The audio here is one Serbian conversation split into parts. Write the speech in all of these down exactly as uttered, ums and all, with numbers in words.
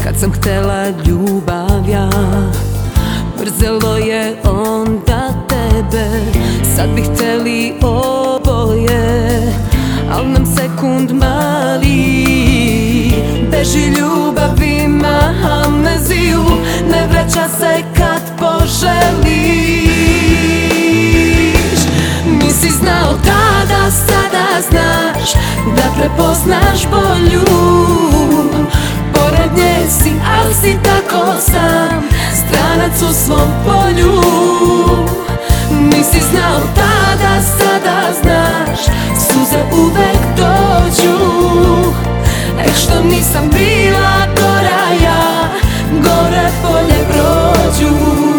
kad sam htela ljubav ja. Mrzelo je onda tebe, sad bi hteli oboje, al nam sekund mali. Beži ljubav, ima amneziju, ne vraća se kad poželiš. Nisi znao tada, sada znaš da prepoznaš bolju. Pored nje si, al si tako sam, stranac u svom polju. Nisi znao tada, sada znaš, suze uvek dođu. Eh, što nisam bila gora ja, gore polje prođu.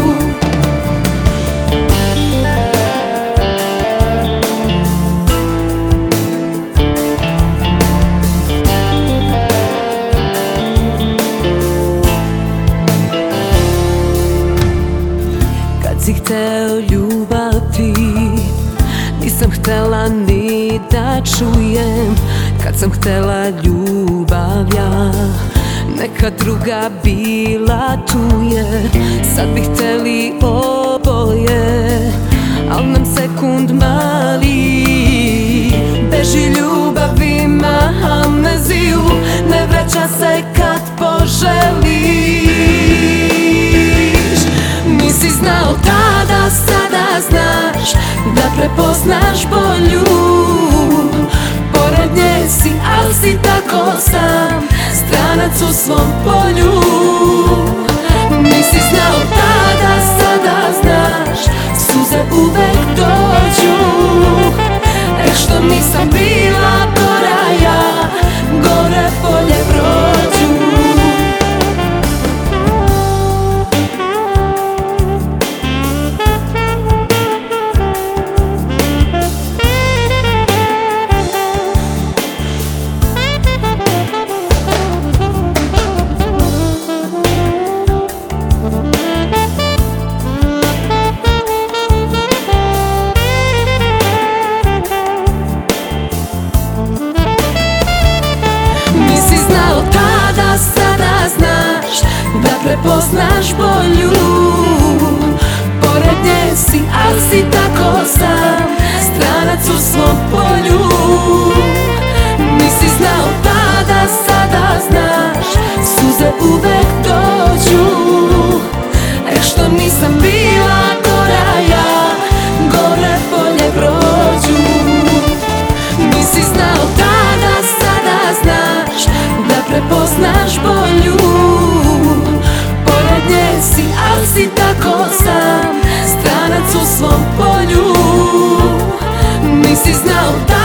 Si hteo ljubav ti, nisam htela ni da čujem. Kad sam htela ljubav ja, neka druga bila tu je. Sad bi hteli oboje, al nam sekund mali. Beži ljubav, ima amneziju, ne vraća se kad poželiš. Nisi znao tada, sada znaš da prepoznaš bolju. Pored nje si, al si tako sam, stranac u svom polju. Nisi znao tada, sada znaš, suze uvek dođu. Eh, što nisam bila gora ja, gore polje prođu. Prepoznaš bolju, pored nje si, al si tako sam, stranac u svom polju. Nisi znao tada, sada znaš, suze uvek dođu. Eh, što nisam bila gora ja, gore polje prođu. Nisi znao tada, sada znaš da prepoznaš bolju. Si, al si tako sam, stranac u svom polju. Nisi znao da